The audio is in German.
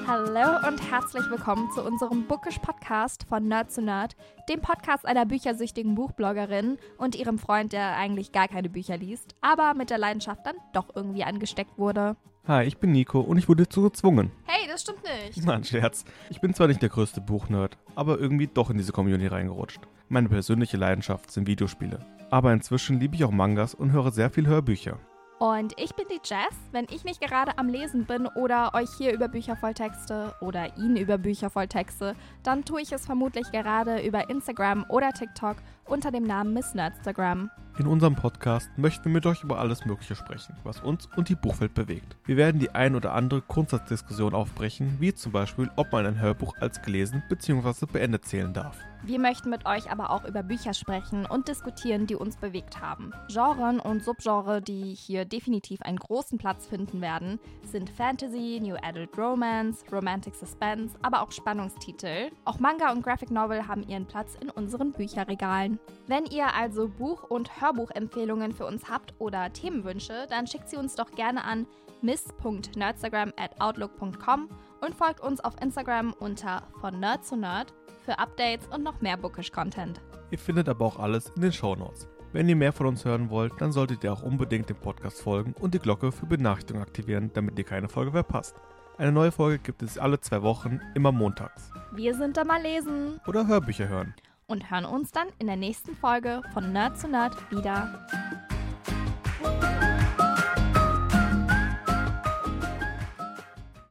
Hallo und herzlich willkommen zu unserem Bookish-Podcast von Nerd zu Nerd, dem Podcast einer büchersüchtigen Buchbloggerin und ihrem Freund, der eigentlich gar keine Bücher liest, aber mit der Leidenschaft dann doch irgendwie angesteckt wurde. Hi, ich bin Nico und ich wurde dazu gezwungen. Hey, das stimmt nicht. Nein, Scherz. Ich bin zwar nicht der größte Buchnerd, aber irgendwie doch in diese Community reingerutscht. Meine persönliche Leidenschaft sind Videospiele. Aber inzwischen liebe ich auch Mangas und höre sehr viel Hörbücher. Und ich bin die Jess. Wenn ich nicht gerade am Lesen bin oder euch hier über Bücher volltexte oder ihn über Bücher volltexte, dann tue ich es vermutlich gerade über Instagram oder TikTok unter dem Namen Miss Nerdstagram. In unserem Podcast möchten wir mit euch über alles Mögliche sprechen, was uns und die Buchwelt bewegt. Wir werden die ein oder andere Grundsatzdiskussion aufbrechen, wie zum Beispiel, ob man ein Hörbuch als gelesen bzw. beendet zählen darf. Wir möchten mit euch aber auch über Bücher sprechen und diskutieren, die uns bewegt haben. Genren und Subgenre, die hier definitiv einen großen Platz finden werden, sind Fantasy, New Adult Romance, Romantic Suspense, aber auch Spannungstitel. Auch Manga und Graphic Novel haben ihren Platz in unseren Bücherregalen. Wenn ihr also Buch- und Hörbuchempfehlungen für uns habt oder Themenwünsche, dann schickt sie uns doch gerne an miss.nerdstagram@outlook.com und folgt uns auf Instagram unter von Nerd zu Nerd für Updates und noch mehr Bookish-Content. Ihr findet aber auch alles in den Shownotes. Wenn ihr mehr von uns hören wollt, dann solltet ihr auch unbedingt dem Podcast folgen und die Glocke für Benachrichtigungen aktivieren, damit ihr keine Folge verpasst. Eine neue Folge gibt es alle 2 Wochen, immer montags. Wir sind da mal lesen Oder Hörbücher hören. und hören uns dann in der nächsten Folge von Nerd zu Nerd wieder.